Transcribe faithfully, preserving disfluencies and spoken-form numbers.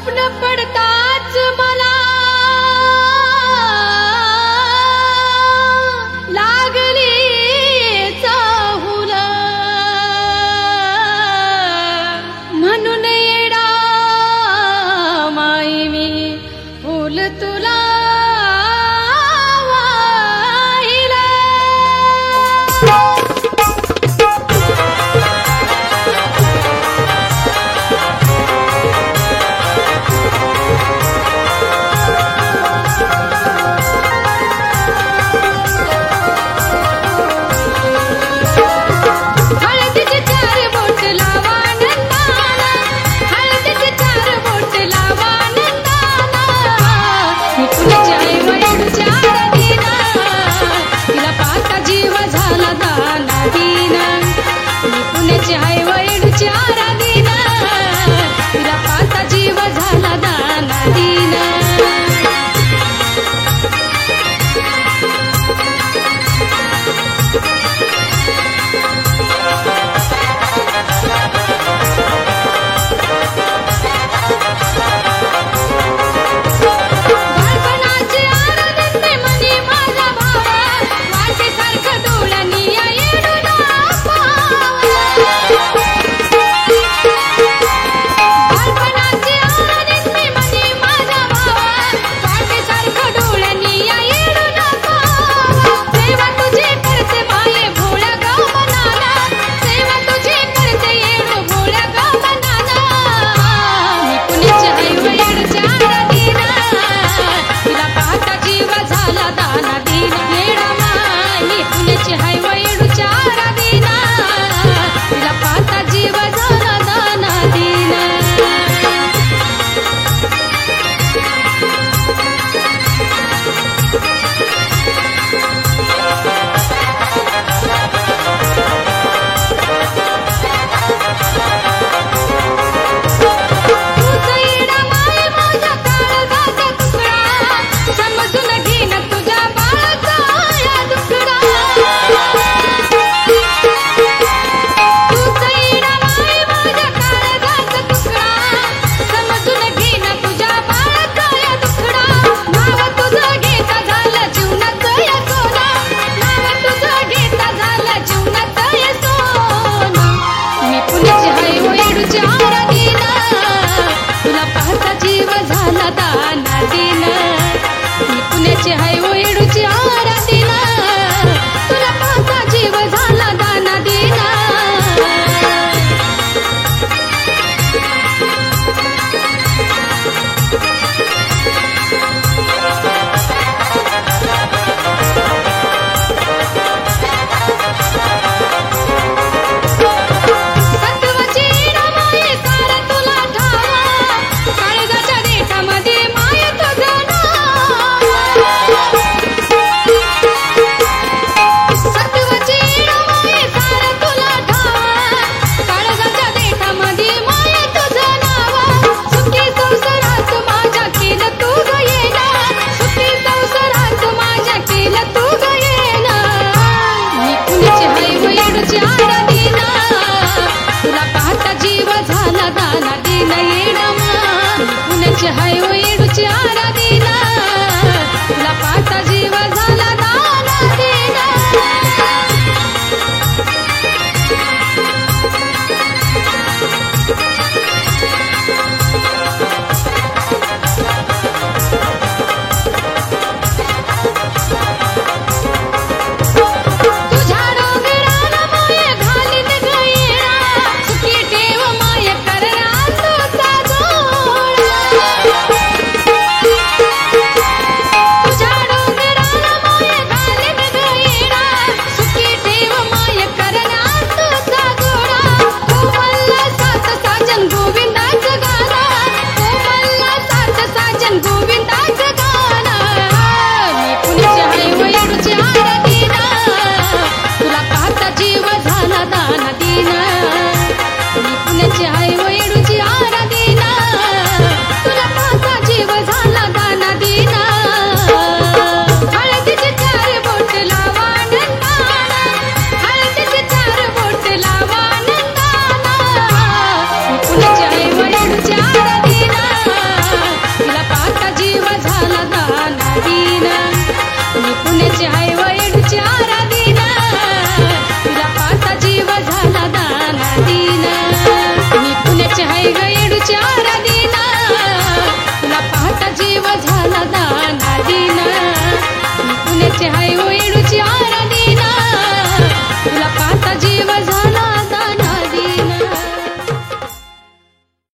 स्वप्न पडताच मला लागली चाहूल, म्हणून येडा माई मी फुल तुला हाय वैडूच्या राधीना, तिला पाहता जीव झाला दाना दीना. बाळपणाची आराधने मनी माझा भावा, वाटेसारखं डोळ्यांनी या येडूला हाय वैडूची आराधीना, तुला पाहता जीव झाला दाना दीना. सत्वाची रमाई सार तुला ठावा, काळजाच्या देठामध्ये माय तुझं नाव. सत्वाची रमाई सार तुला ठावा, काळजाच्या देठामध्ये माय तुझं नाव. सुखी संसारात माझ्या केलं तू ग येना, सुखी संसारात माझ्या केलं तू ग येना. मी पुण्याची हाय वैडूची आराधीना, तुला पाहता जीव झाला दाना दीना येना. मी पुण्याची हाय वैडूची आराधीना.